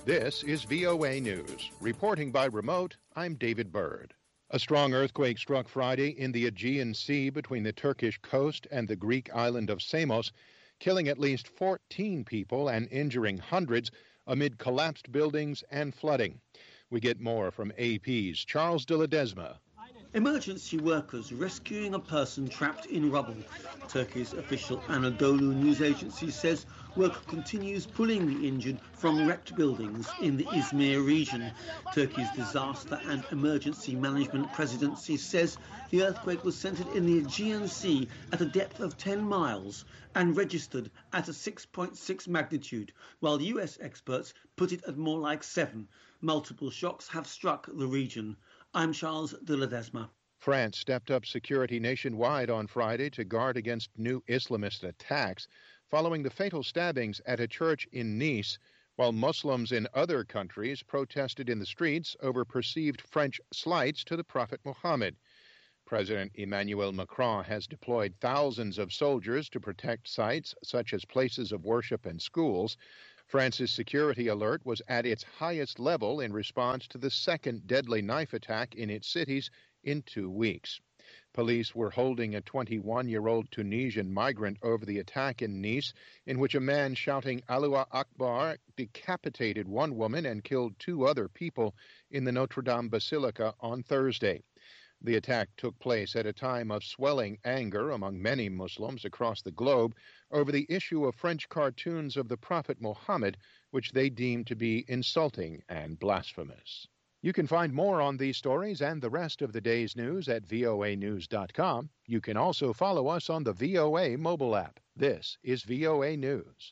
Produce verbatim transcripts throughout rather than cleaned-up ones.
This is V O A News. Reporting by remote, I'm David Byrd. A strong earthquake struck Friday in the Aegean Sea between the Turkish coast and the Greek island of Samos, killing at least fourteen people and injuring hundreds amid collapsed buildings and flooding. We get more from A P's Charles de Ledesma. Emergency workers rescuing a person trapped in rubble. Turkey's official Anadolu news agency says work continues pulling the injured from wrecked buildings in the Izmir region. Turkey's Disaster and Emergency Management Presidency says the earthquake was centered in the Aegean Sea at a depth of ten miles and registered at a six point six magnitude, while U S experts put it at more like seven. Multiple shocks have struck the region. I'm Charles de Ledesma. France stepped up security nationwide on Friday to guard against new Islamist attacks following the fatal stabbings at a church in Nice, while Muslims in other countries protested in the streets over perceived French slights to the Prophet Muhammad. President Emmanuel Macron has deployed thousands of soldiers to protect sites such as places of worship and schools. France's security alert was at its highest level in response to the second deadly knife attack in its cities in two weeks. Police were holding a twenty-one-year-old Tunisian migrant over the attack in Nice, in which a man shouting Allahu Akbar decapitated one woman and killed two other people in the Notre Dame Basilica on Thursday. The attack took place at a time of swelling anger among many Muslims across the globe over the issue of French cartoons of the Prophet Muhammad, which they deemed to be insulting and blasphemous. You can find more on these stories and the rest of the day's news at V O A news dot com. You can also follow us on the V O A mobile app. This is V O A News.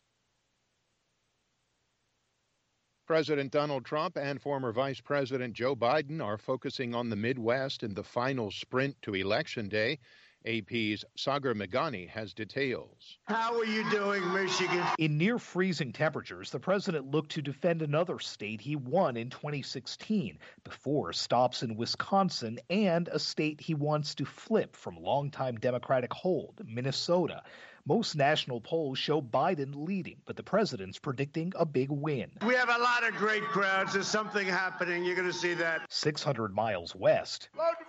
President Donald Trump and former Vice President Joe Biden are focusing on the Midwest in the final sprint to Election Day. A P's Sagar Meghani has details. How are you doing, Michigan? In near freezing temperatures, the president looked to defend another state he won in twenty sixteen before stops in Wisconsin and a state he wants to flip from longtime Democratic hold, Minnesota. Most national polls show Biden leading, but the president's predicting a big win. We have a lot of great crowds. There's something happening. You're going to see that. six hundred miles west.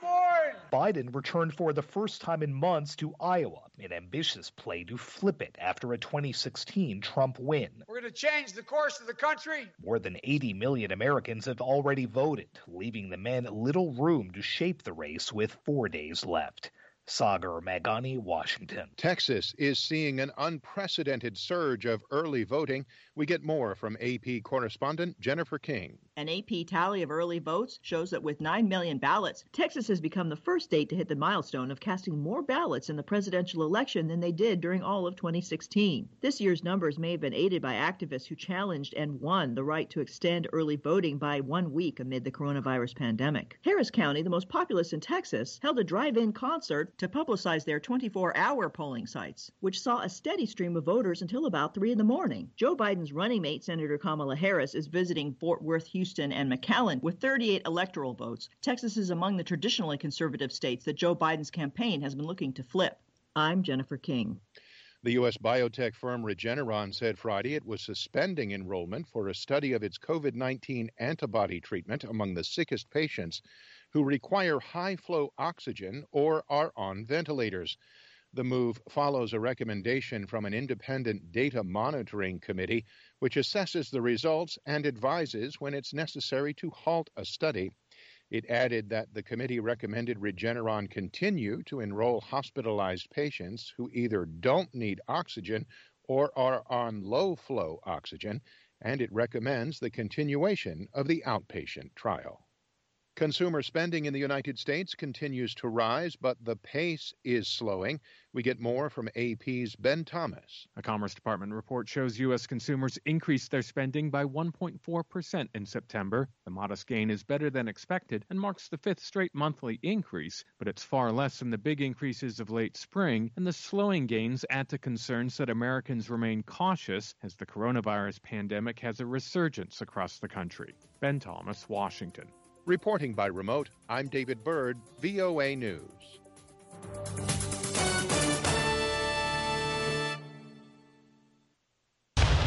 Biden returned for the first time in months to Iowa, an ambitious play to flip it after a twenty sixteen Trump win. We're going to change the course of the country. More than eighty million Americans have already voted, leaving the men little room to shape the race with four days left. Sagar Meghani, Washington. Texas is seeing an unprecedented surge of early voting. We get more from A P correspondent Jennifer King. An A P tally of early votes shows that with nine million ballots, Texas has become the first state to hit the milestone of casting more ballots in the presidential election than they did during all of twenty sixteen. This year's numbers may have been aided by activists who challenged and won the right to extend early voting by one week amid the coronavirus pandemic. Harris County, the most populous in Texas, held a drive-in concert to publicize their twenty-four hour polling sites, which saw a steady stream of voters until about three in the morning. Joe Biden's running mate, Senator Kamala Harris, is visiting Fort Worth, Houston, and McAllen with thirty-eight electoral votes. Texas is among the traditionally conservative states that Joe Biden's campaign has been looking to flip. I'm Jennifer King. The U S biotech firm Regeneron said Friday it was suspending enrollment for a study of its COVID nineteen antibody treatment among the sickest patients who require high-flow oxygen or are on ventilators. The move follows a recommendation from an independent data monitoring committee, which assesses the results and advises when it's necessary to halt a study. It added that the committee recommended Regeneron continue to enroll hospitalized patients who either don't need oxygen or are on low-flow oxygen, and it recommends the continuation of the outpatient trial. Consumer spending in the United States continues to rise, but the pace is slowing. We get more from A P's Ben Thomas. A Commerce Department report shows U S consumers increased their spending by one point four percent in September. The modest gain is better than expected and marks the fifth straight monthly increase, but it's far less than the big increases of late spring, and the slowing gains add to concerns that Americans remain cautious as the coronavirus pandemic has a resurgence across the country. Ben Thomas, Washington. Reporting by remote, I'm David Byrd, V O A News.